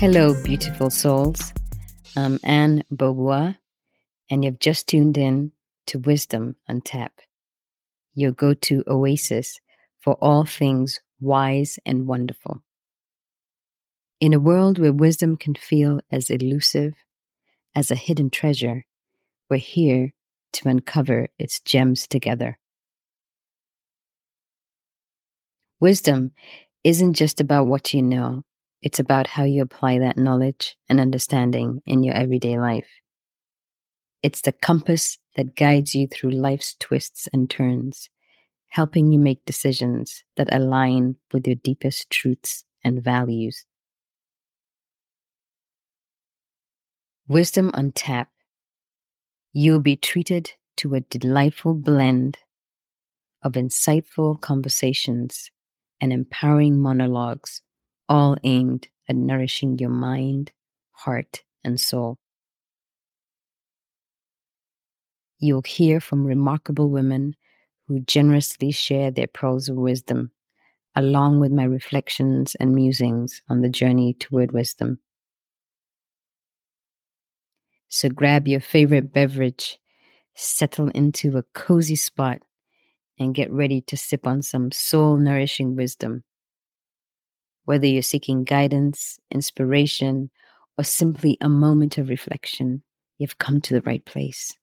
Hello, beautiful souls. I'm Anne Beauvoir, and you've just tuned in to Wisdom on Tap, your go to oasis for all things wise and wonderful. In a world where wisdom can feel as elusive as a hidden treasure, we're here to uncover its gems together. Wisdom isn't just about what you know, it's about how you apply that knowledge and understanding in your everyday life. It's the compass that guides you through life's twists and turns, helping you make decisions that align with your deepest truths and values. Wisdom on Tap. You'll be treated to a delightful blend of insightful conversations and empowering monologues, all aimed at nourishing your mind, heart, and soul. You'll hear from remarkable women who generously share their pearls of wisdom, along with my reflections and musings on the journey toward wisdom. So grab your favorite beverage, settle into a cozy spot, and get ready to sip on some soul-nourishing wisdom. Whether you're seeking guidance, inspiration, or simply a moment of reflection, you've come to the right place.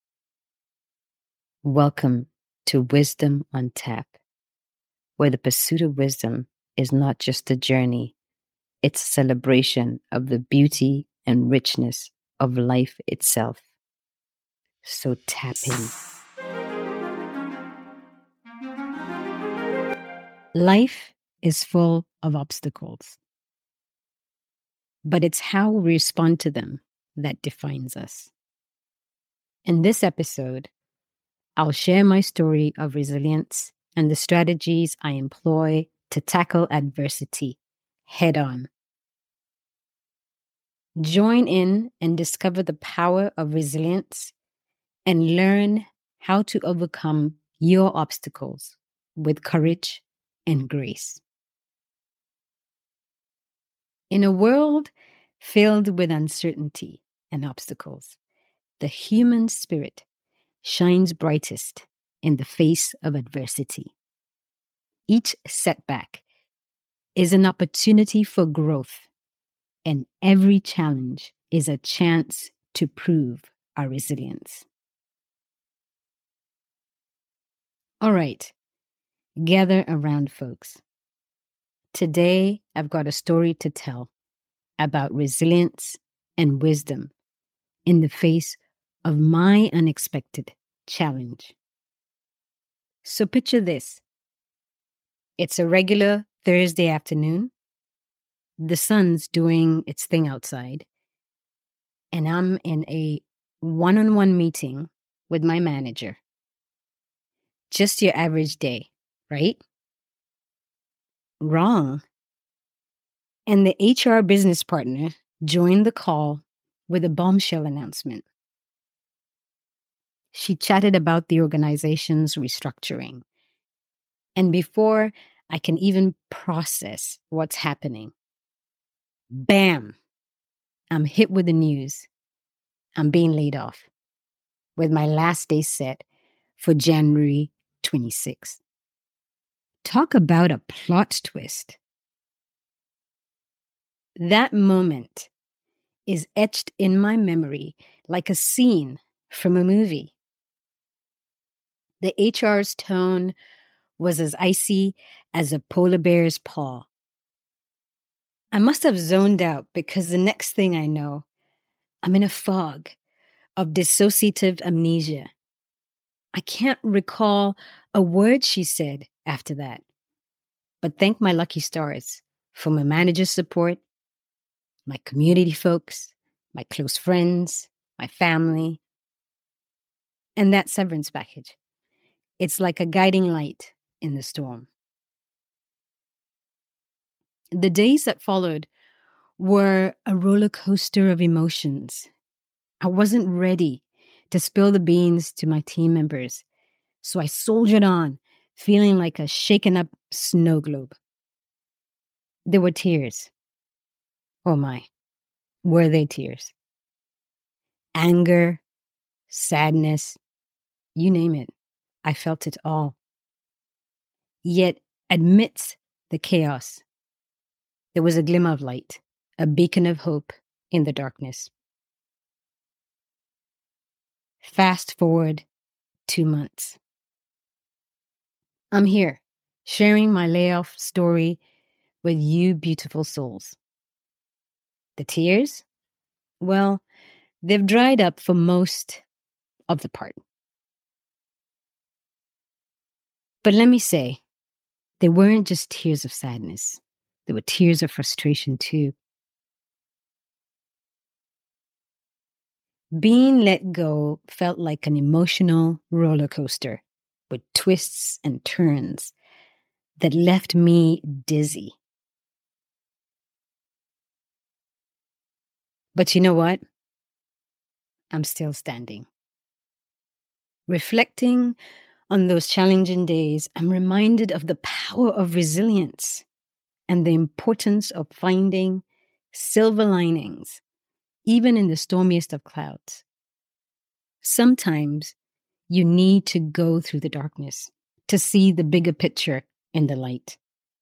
Welcome to Wisdom on Tap, where the pursuit of wisdom is not just a journey, it's a celebration of the beauty and richness of life itself. So tap in. Life is full of obstacles, but it's how we respond to them that defines us. In this episode, I'll share my story of resilience and the strategies I employ to tackle adversity head on. Join in and discover the power of resilience and learn how to overcome your obstacles with courage and grace. In a world filled with uncertainty and obstacles, the human spirit shines brightest in the face of adversity. Each setback is an opportunity for growth, and every challenge is a chance to prove our resilience. All right, gather around, folks. Today, I've got a story to tell about resilience and wisdom in the face of my unexpected challenge. So picture this. It's a regular Thursday afternoon. The sun's doing its thing outside, and I'm in a one-on-one meeting with my manager. Just your average day, right? Wrong. And the HR business partner joined the call with a bombshell announcement. She chatted about the organization's restructuring. And before I can even process what's happening, bam, I'm hit with the news. I'm being laid off with my last day set for January 26th. Talk about a plot twist. That moment is etched in my memory like a scene from a movie. The HR's tone was as icy as a polar bear's paw. I must have zoned out because the next thing I know, I'm in a fog of dissociative amnesia. I can't recall a word she said after that, but thank my lucky stars for my manager's support, my community folks, my close friends, my family, and that severance package. It's like a guiding light in the storm. The days that followed were a roller coaster of emotions. I wasn't ready to spill the beans to my team members, so I soldiered on, feeling like a shaken up snow globe. There were tears. Oh my, were they tears? Anger, sadness, you name it. I felt it all. Yet, amidst the chaos, there was a glimmer of light, a beacon of hope in the darkness. Fast forward 2 months. I'm here, sharing my layoff story with you, beautiful souls. The tears? Well, they've dried up for most of the part. But let me say, they weren't just tears of sadness, they were tears of frustration too. Being let go felt like an emotional roller coaster with twists and turns that left me dizzy. But you know what? I'm still standing. Reflecting on those challenging days, I'm reminded of the power of resilience and the importance of finding silver linings, even in the stormiest of clouds. Sometimes you need to go through the darkness to see the bigger picture in the light.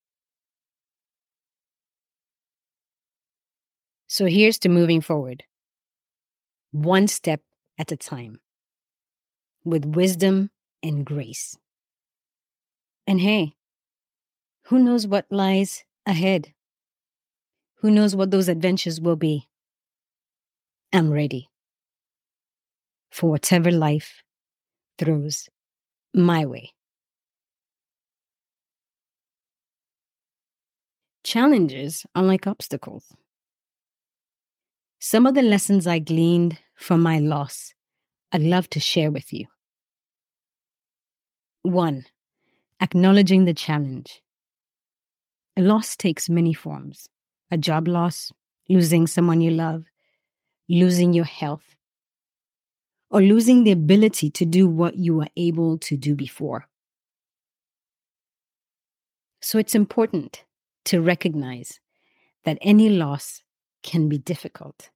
So here's to moving forward, one step at a time, with wisdom and grace. And hey, who knows what lies ahead? Who knows what those adventures will be? I'm ready for whatever life throws my way. Challenges are like obstacles. Some of the lessons I gleaned from my loss, I'd love to share with you. 1. Acknowledging the challenge. A loss takes many forms: a job loss, losing someone you love, losing your health, or losing the ability to do what you were able to do before. So it's important to recognize that any loss can be difficult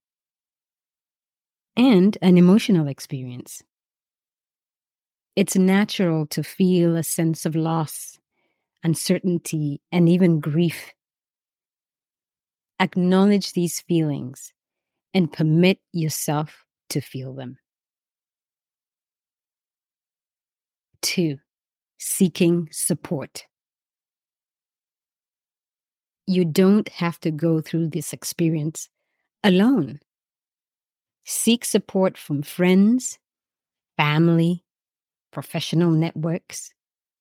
and an emotional experience. It's natural to feel a sense of loss, uncertainty, and even grief. Acknowledge these feelings and permit yourself to feel them. 2. Seeking support. You don't have to go through this experience alone. Seek support from friends, family, professional networks.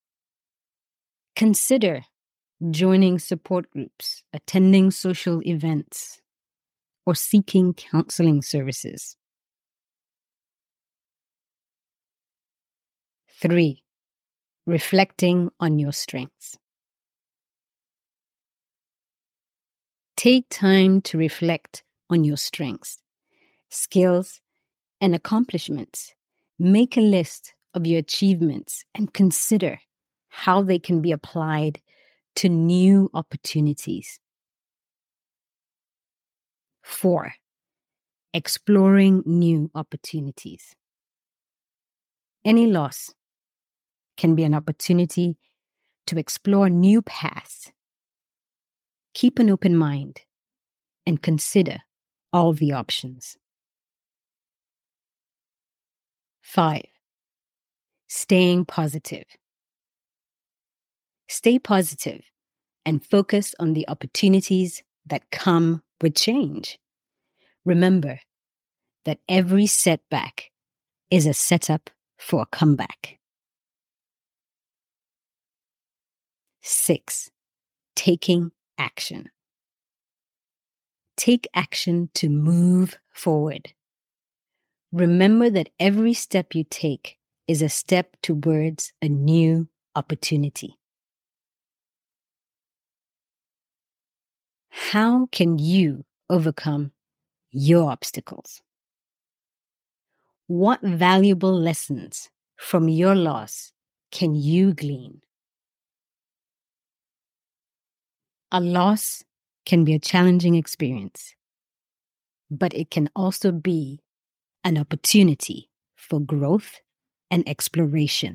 Consider joining support groups, attending social events, or seeking counseling services. 3. Reflecting on your strengths. Take time to reflect on your strengths, skills, and accomplishments. Make a list of your achievements and consider how they can be applied to new opportunities. 4. Exploring new opportunities. Any loss can be an opportunity to explore new paths. Keep an open mind and consider all the options. 5. Staying positive. Stay positive and focus on the opportunities that come with change. Remember that every setback is a setup for a comeback. 6. Taking action. Take action to move forward. Remember that every step you take is a step towards a new opportunity. How can you overcome your obstacles? What valuable lessons from your loss can you glean? A loss can be a challenging experience, but it can also be an opportunity for growth and exploration.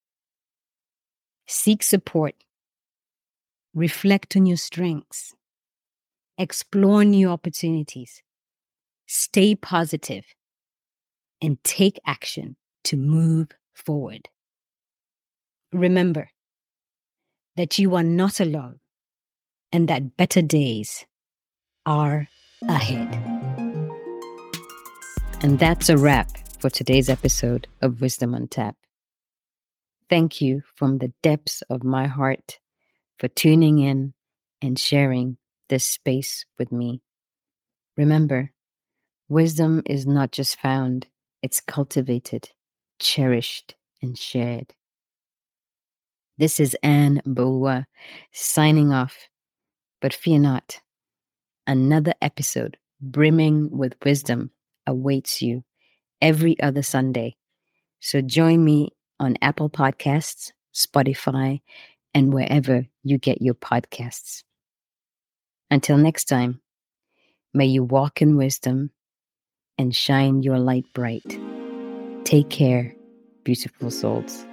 Seek support, reflect on your strengths, explore new opportunities, stay positive, and take action to move forward. Remember that you are not alone and that better days are ahead. And that's a wrap for today's episode of Wisdom on Tap. Thank you from the depths of my heart for tuning in and sharing this space with me. Remember, wisdom is not just found, it's cultivated, cherished, and shared. This is Anne Boa signing off, but fear not. Another episode brimming with wisdom awaits you every other Sunday. So join me on Apple Podcasts, Spotify, and wherever you get your podcasts. Until next time, may you walk in wisdom and shine your light bright. Take care, beautiful souls.